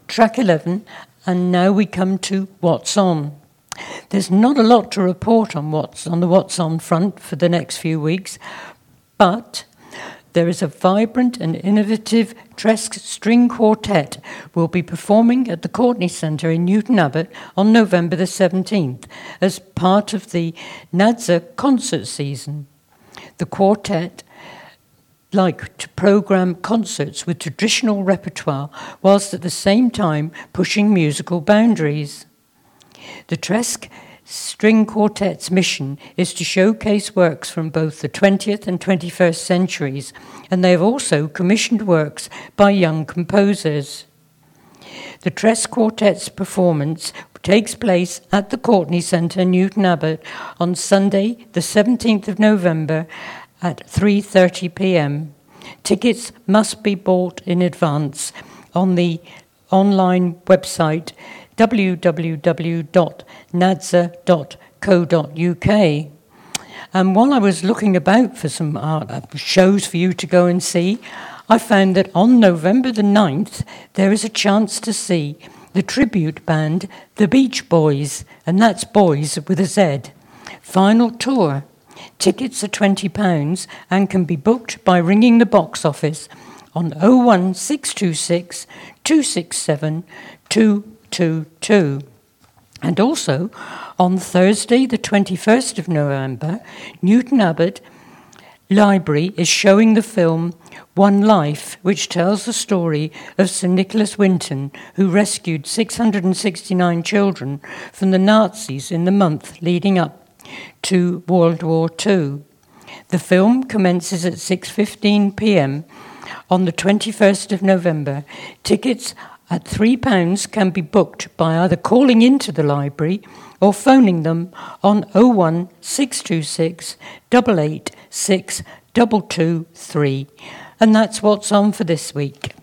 track 11, and now we come to What's On. There's not a lot to report on the What's On front for the next few weeks, but there is a vibrant and innovative Tresque string quartet will be performing at the Courtney Centre in Newton Abbot on November the 17th as part of the NADZA concert season. The quartet like to programme concerts with traditional repertoire whilst at the same time pushing musical boundaries. The Tresque String Quartet's mission is to showcase works from both the 20th and 21st centuries, and they have also commissioned works by young composers. The Tresque Quartet's performance takes place at the Courtney Centre, Newton Abbot, on Sunday, the 17th of November at 3:30 p.m. Tickets must be bought in advance on the online website www.nadza.co.uk. And while I was looking about for some shows for you to go and see, I found that on November the 9th, there is a chance to see the tribute band, the Beach Boys, and that's boys with a Z. Final tour. Tickets are £20 and can be booked by ringing the box office on 01626 267 222. And also, on Thursday, the 21st of November, Newton Abbot Library is showing the film One Life, which tells the story of Sir Nicholas Winton, who rescued 669 children from the Nazis in the month leading up to World War II. The film commences at 6:15 p.m. on the 21st of November. Tickets at £3 can be booked by either calling into the library or phoning them on 01626 886 223. And that's what's on for this week.